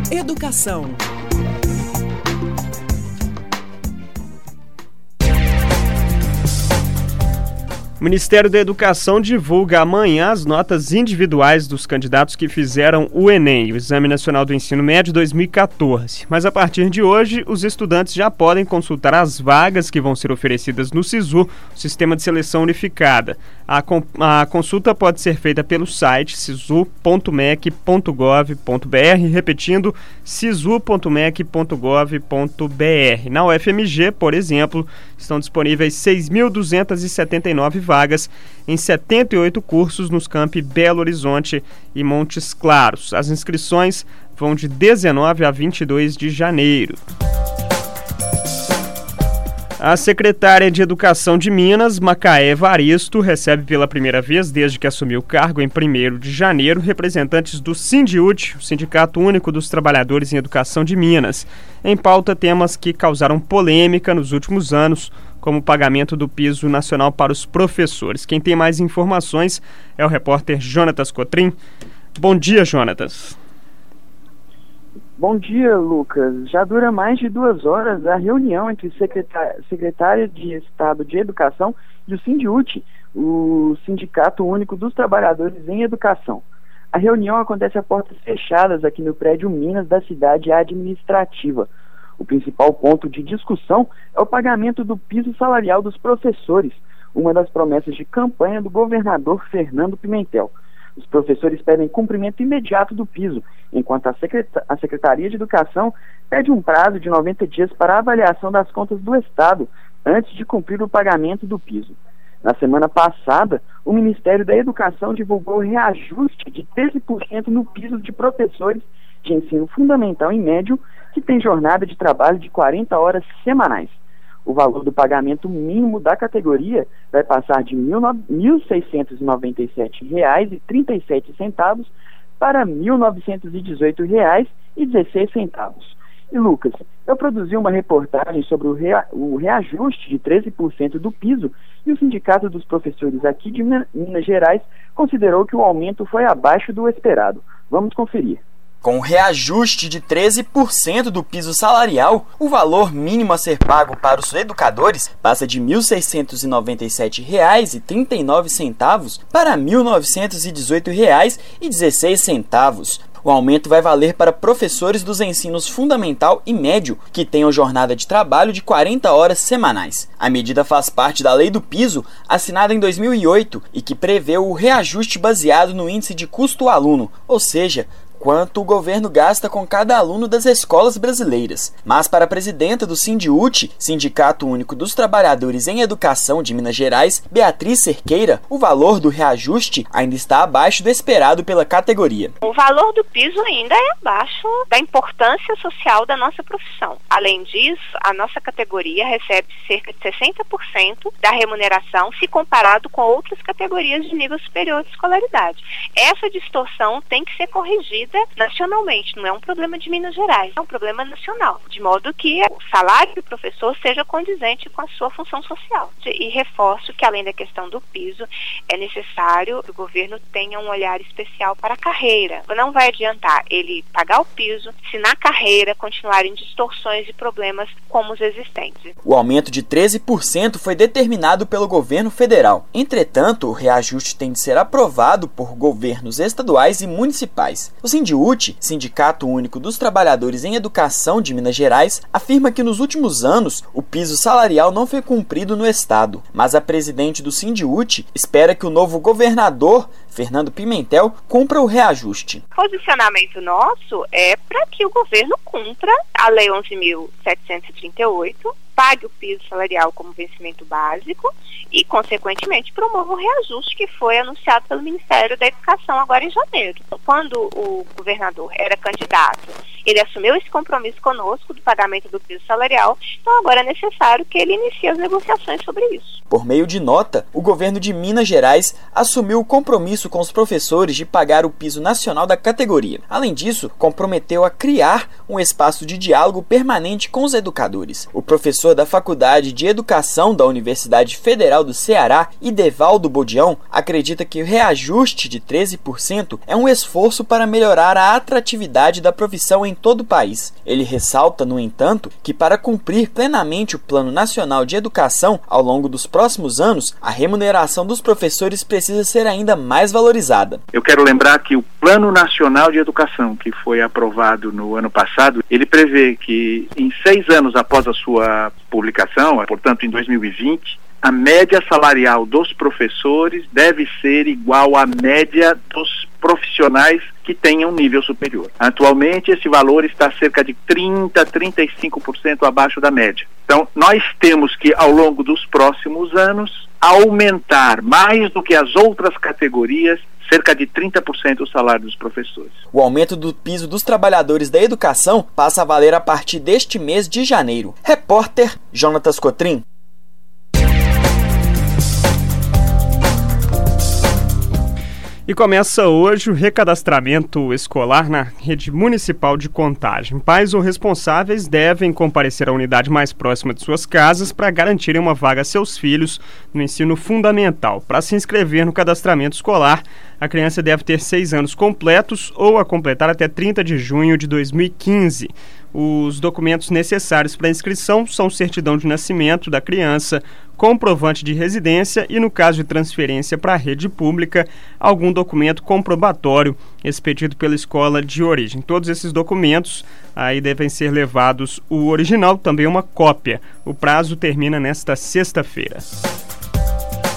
Educação. O Ministério da Educação divulga amanhã as notas individuais dos candidatos que fizeram o Enem, o Exame Nacional do Ensino Médio 2014. Mas a partir de hoje, os estudantes já podem consultar as vagas que vão ser oferecidas no SISU, o Sistema de Seleção Unificada. A consulta pode ser feita pelo site sisu.mec.gov.br, repetindo, sisu.mec.gov.br. Na UFMG, por exemplo, estão disponíveis 6.279 vagas em 78 cursos nos campi Belo Horizonte e Montes Claros. As inscrições vão de 19 a 22 de janeiro. A secretária de Educação de Minas, Macaé Evaristo, recebe pela primeira vez desde que assumiu o cargo em 1º de janeiro representantes do Sindiúti, o Sindicato Único dos Trabalhadores em Educação de Minas. Em pauta, temas que causaram polêmica nos últimos anos, como o pagamento do piso nacional para os professores. Quem tem mais informações é o repórter Jonatas Cotrim. Bom dia, Jonatas. Bom dia, Lucas. Já dura mais de 2 horas a reunião entre secretária de Estado de Educação e o Sindiúti, o Sindicato Único dos Trabalhadores em Educação. A reunião acontece a portas fechadas aqui no prédio Minas da cidade administrativa. O principal ponto de discussão é o pagamento do piso salarial dos professores, uma das promessas de campanha do governador Fernando Pimentel. Os professores pedem cumprimento imediato do piso, enquanto a Secretaria de Educação pede um prazo de 90 dias para a avaliação das contas do Estado, antes de cumprir o pagamento do piso. Na semana passada, o Ministério da Educação divulgou o reajuste de 13% no piso de professores de ensino fundamental e médio que tem jornada de trabalho de 40 horas semanais. O valor do pagamento mínimo da categoria vai passar de R$ 1.697,37 para R$ 1.918,16. E, Lucas, eu produzi uma reportagem sobre o reajuste de 13% do piso e o Sindicato dos Professores aqui de Minas Gerais considerou que o aumento foi abaixo do esperado. Vamos conferir. Com o reajuste de 13% do piso salarial, o valor mínimo a ser pago para os educadores passa de R$ 1.697,39 para R$ 1.918,16. O aumento vai valer para professores dos ensinos fundamental e médio que tenham jornada de trabalho de 40 horas semanais. A medida faz parte da Lei do Piso, assinada em 2008 e que prevê o reajuste baseado no índice de custo-aluno, ou seja, quanto o governo gasta com cada aluno das escolas brasileiras. Mas para a presidenta do Sindiúti, Sindicato Único dos Trabalhadores em Educação de Minas Gerais, Beatriz Cerqueira, o valor do reajuste ainda está abaixo do esperado pela categoria. O valor do piso ainda é abaixo da importância social da nossa profissão. Além disso, a nossa categoria recebe cerca de 60% da remuneração se comparado com outras categorias de nível superior de escolaridade. Essa distorção tem que ser corrigida nacionalmente, não é um problema de Minas Gerais, é um problema nacional, de modo que o salário do professor seja condizente com a sua função social. E reforço que, além da questão do piso, é necessário que o governo tenha um olhar especial para a carreira. Não vai adiantar ele pagar o piso se na carreira continuarem distorções e problemas como os existentes. O aumento de 13% foi determinado pelo governo federal. Entretanto, o reajuste tem de ser aprovado por governos estaduais e municipais. O Sindiúti, Sindicato Único dos Trabalhadores em Educação de Minas Gerais, afirma que nos últimos anos o piso salarial não foi cumprido no estado, mas a presidente do Sindiúti espera que o novo governador, Fernando Pimentel, cumpra o reajuste. O posicionamento nosso é para que o governo cumpra a Lei 11.738, pague o piso salarial como vencimento básico e, consequentemente, promova o reajuste que foi anunciado pelo Ministério da Educação agora em janeiro. Quando o governador era candidato, ele assumiu esse compromisso conosco do pagamento do piso salarial, então agora é necessário que ele inicie as negociações sobre isso. Por meio de nota, o governo de Minas Gerais assumiu o compromisso com os professores de pagar o piso nacional da categoria. Além disso, comprometeu a criar um espaço de diálogo permanente com os educadores. O professor da Faculdade de Educação da Universidade Federal do Ceará, Idevaldo Bodião, acredita que o reajuste de 13% é um esforço para melhorar a atratividade da profissão em todo o país. Ele ressalta, no entanto, que para cumprir plenamente o Plano Nacional de Educação ao longo dos próximos anos, a remuneração dos professores precisa ser ainda mais valorizada. Eu quero lembrar que o Plano Nacional de Educação, que foi aprovado no ano passado, ele prevê que em 6 anos após a sua publicação, portanto em 2020, a média salarial dos professores deve ser igual à média dos profissionais que tenham nível superior. Atualmente, esse valor está cerca de 30-35% abaixo da média. Então, nós temos que, ao longo dos próximos anos, aumentar mais do que as outras categorias cerca de 30% o salário dos professores. O aumento do piso dos trabalhadores da educação passa a valer a partir deste mês de janeiro. Repórter Jonatas Cotrim. E começa hoje o recadastramento escolar na rede municipal de Contagem. Pais ou responsáveis devem comparecer à unidade mais próxima de suas casas para garantirem uma vaga a seus filhos no ensino fundamental. Para se inscrever no cadastramento escolar, a criança deve ter 6 anos completos ou a completar até 30 de junho de 2015. Os documentos necessários para a inscrição são certidão de nascimento da criança, comprovante de residência e, no caso de transferência para a rede pública, algum documento comprobatório expedido pela escola de origem. Todos esses documentos aí devem ser levados, o original, também uma cópia. O prazo termina nesta sexta-feira.